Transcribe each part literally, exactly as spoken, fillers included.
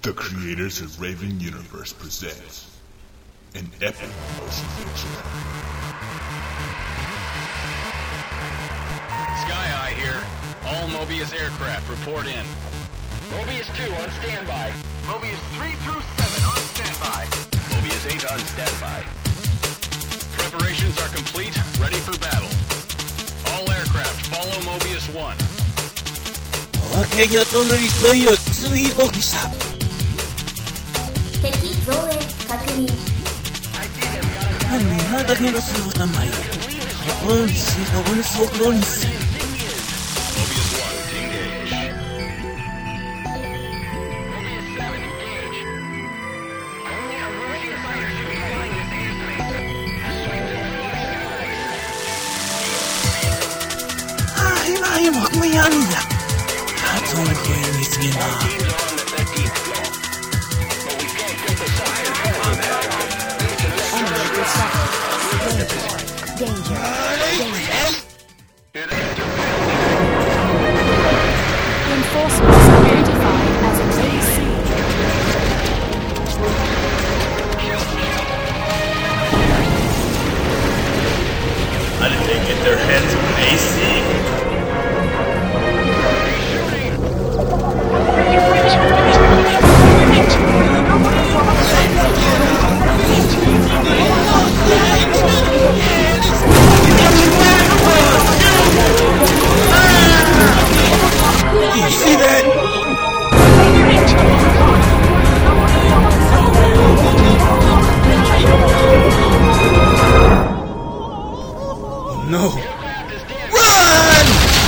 The creators of Raven Universe presents an epic motion picture. Sky Eye here. All Mobius aircraft report in. Mobius two on standby. Mobius three through seven on standby. Mobius eight on standby. Preparations are complete, ready for battle. All aircraft follow Mobius one. 分けとの急いを追放した。 敵増援確認。 何だけのするたまえ。本日のこの速度にせ。 Mobius one engage. Mobius seven engage. Only a Russian fighter should be flying this airspace. あ、今今ここやるんだ。あとはゲームすげな。Danger. Danger. Reinforcements identified as an A C. How did they get their hands on A C? Did you see that? Oh no! Run!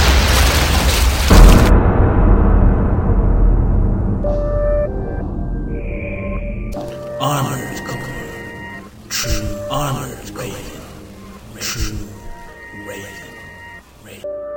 Armored core. True armored Raven. True Raven. Raven.